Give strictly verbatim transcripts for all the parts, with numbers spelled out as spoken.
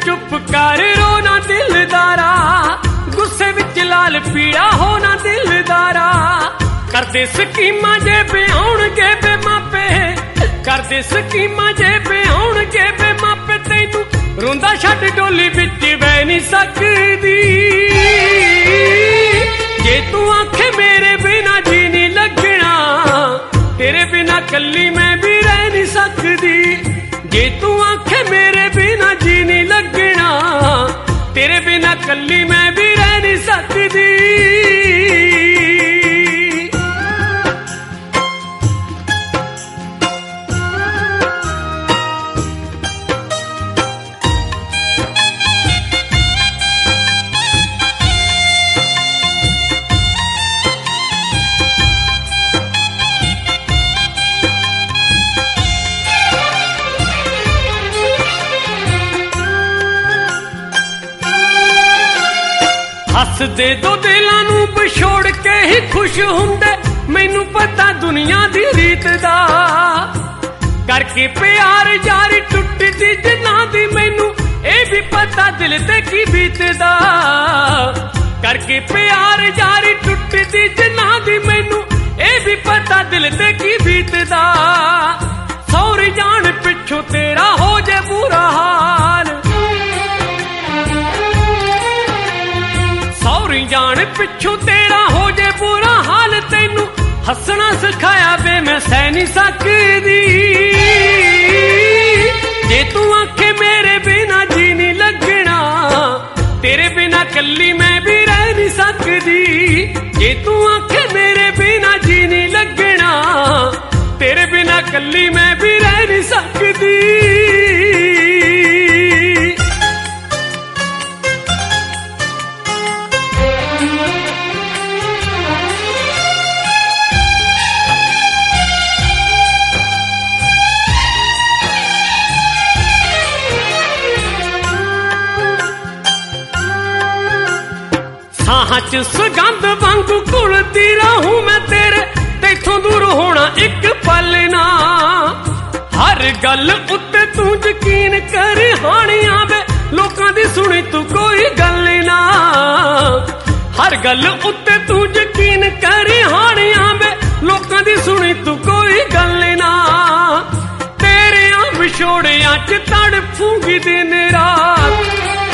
चुप कर रोना दिलदारा, गुस्से विच लाल पीड़ा होना दिलदारा। करदे स्कीमां जे ब्याउणगे बे मापे, करदे स्कीमां जे ब्याउणगे बे मापे, तैनू रोंदा छड्ड डोली विच बह नहीं सकदी। जे तू आखे मेरे बिना जी नहीं लगना, तेरे बिना कल्ली मैं भी रह नहीं सकदी। जे तू आखे मेरे बिना जी नहीं लगना, तेरे बिना कल्ली मैं भी रह नहीं सकदी। हसदे दो दिलां नूं विछोड़ के ही खुश हुंदे, मैनू पता दुनिया दी रीत दा। करके प्यार यारी टुटदी जिन्ना दी, मैनू ए भी पता दिल ते की बीतदा। करके प्यार यारी टुटदी जिन्ना दी, मैनू ए भी पता दिल ते की बीतदा। सौरी जान पिछों तेरा हो जे बुरा हाल, सौरी जान पिछों तेरा हो जे बुरा हाल, तैनू हसना सिखाया वे मैं सह नहीं सकदी। जे तू आखे मेरे बिना जी नहीं लगना, तेरे बिना कल्ली मैं भी रह नहीं सकदी। जे तू आखे मेरे बिना जी नहीं लगना, तेरे बिना कल्ली मैं भी रह नहीं सकदी। साहां च सुगंध वांगू घुलदी रहूं मैं तेरे, तैथों दूर होना एक पल ना। हर गल उत्ते तू यकीन कर हानिया वे, लोकां दी सुनी तू कोई गल ना। हर गल उत्ते तू यकीन कर हानिया वे, लोकां दी सुनी तू कोई गल ना। तेरे आ विछोड़ियां च तड़फूंगी दिन रात,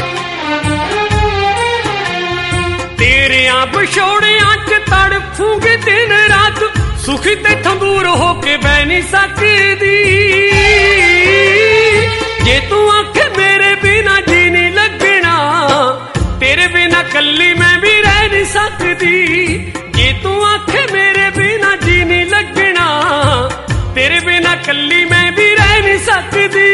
तेरे विछोड़ियां च तड़फूंगी दिन रात। सुखी तैथों दूर हो के बह नहीं सकदी। जे तू आखे मेरे बिना जी नहीं लगना, तेरे बिना कल्ली मैं भी रह नहीं सकदी। जे तू आखे मेरे बिना जी नहीं लगना, तेरे बिना कल्ली मैं भी रह नहीं सकदी।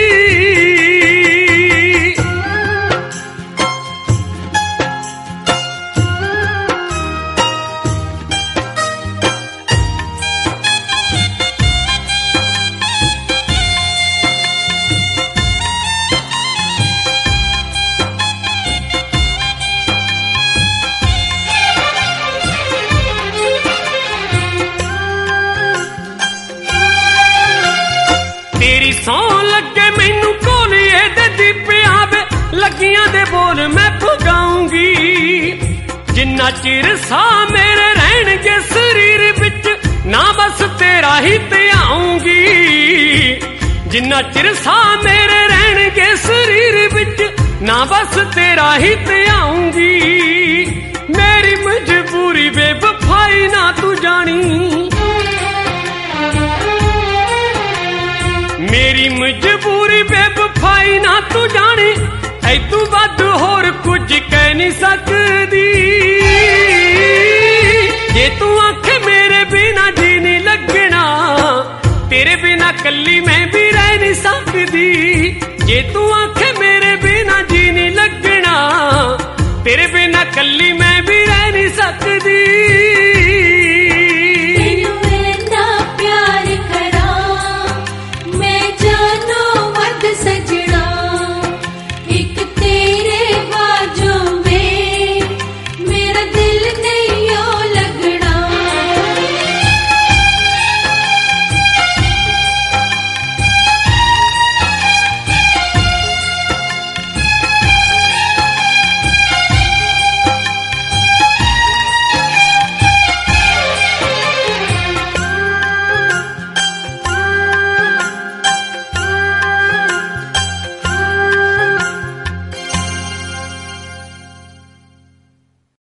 तेरी सौं लगे मैनू कोलिए दे दीपिया वे, लगियां दे बोल मैं पुगाऊंगी। जिन्ना चिर सा मेरे रहणगे शरीर विच, ना बस तेरा ही ध्याऊंगी। जिन्ना चिर सा मेरे रहणगे शरीर विच, ना बस तेरा ही ध्याऊंगी। मेरी मजबूरी बेवफाई ना तू जानी, मेरी मजबूरी बेवफाई ना तू जानी। ऐतू वध होर कुछ कह नहीं सकदी। जे तू आखे मेरे बिना जी नहीं लगना, तेरे बिना कल्ली मैं भी रह नहीं सकदी। जे तू